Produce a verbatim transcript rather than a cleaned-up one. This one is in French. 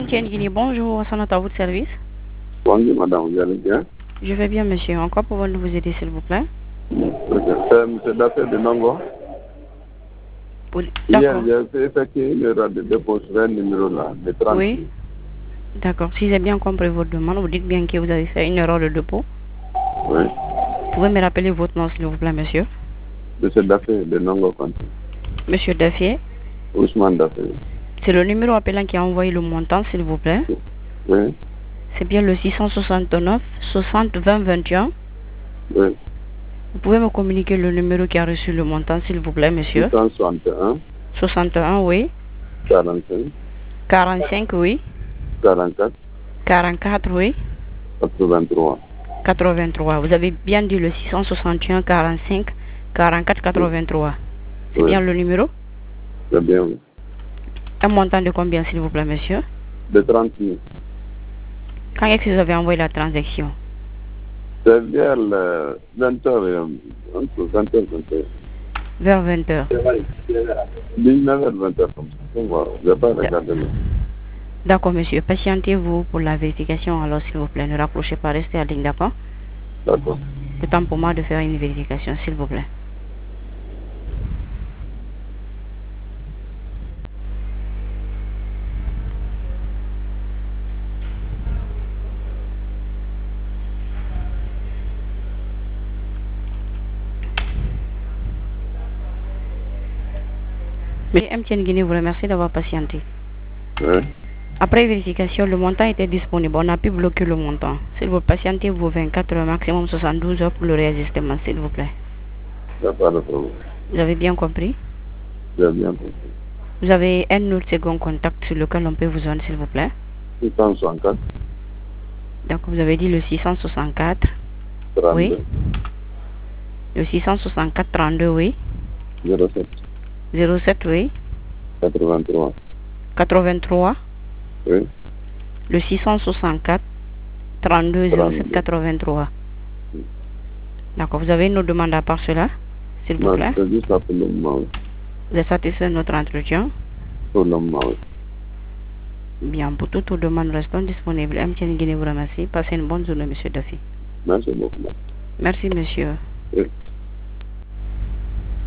Tiens, Guinée, bonjour, ça à votre service. Bonjour madame, vous allez bien? Je vais bien monsieur, encore pouvons-nous vous aider s'il vous plaît? C'est M. Daffé de Nongo. Hier, j'ai effectué une erreur de dépôt sur un numéro là, de trente. Oui. D'accord, si j'ai bien compris votre demande, vous dites bien que vous avez fait une erreur de dépôt. Oui. Vous pouvez me rappeler votre nom s'il vous plaît monsieur? Monsieur Daffé de Nongo Kanté. Monsieur Daffé? Ousmane Daffé. C'est le numéro appelant qui a envoyé le montant s'il vous plaît? Oui. C'est bien le six cent soixante-neuf soixante vingt vingt et un? Oui. Vous pouvez me communiquer le numéro qui a reçu le montant s'il vous plaît monsieur? six cent soixante et un. soixante et un, oui. quarante-cinq. quarante-cinq, oui. quarante-quatre. quarante-quatre, oui. quatre-vingt-trois. quatre-vingt-trois. Vous avez bien dit le six cent soixante et un quarante-cinq quarante-quatre quatre-vingt-trois. C'est Oui. bien le numéro? C'est bien, oui. Un montant de combien s'il vous plaît monsieur? De trente mille. Quand est-ce que vous avez envoyé la transaction? C'est vers le vingt heures, entre vingt heures et vingt heures. Vers vingt heures. dix-neuf heures, vingt heures comme ça. Je ne vais pas regarder là. D'accord monsieur, patientez-vous pour la vérification alors s'il vous plaît. Ne rapprochez pas, restez à ligne, d'accord? D'accord. Le temps pour moi de faire une vérification s'il vous plaît. Monsieur M T N Guinée vous remercie d'avoir patienté. Oui. Après vérification, le montant était disponible. On a pu bloquer le montant. S'il vous patientez vos vingt-quatre heures, maximum soixante-douze heures pour le réajustement, s'il vous plaît. Il n'y a pas de problème. Vous avez bien compris? J'ai bien compris. Vous avez un autre second contact sur lequel on peut vous joindre, s'il vous plaît? six cent soixante-quatre. Donc, vous avez dit le six cent soixante-quatre. trente-deux. Oui. Le six cent soixante-quatre trente-deux, oui. zéro sept. zéro sept, oui. quatre-vingt-trois. quatre-vingt-trois. Oui. Le six cent soixante-quatre trente-deux zéro sept quatre-vingt-trois. D'accord. Vous avez une autre demande à part cela, s'il vous Non, plaît? c'est juste ça pour le moment. Oui. Vous êtes satisfait de notre entretien? Pour le moment, oui. Bien, pour toutes vos demandes restons disponibles. M T N Guinée vous remercie. Passez une bonne journée, monsieur Daffy. Merci beaucoup. Merci, monsieur. Oui.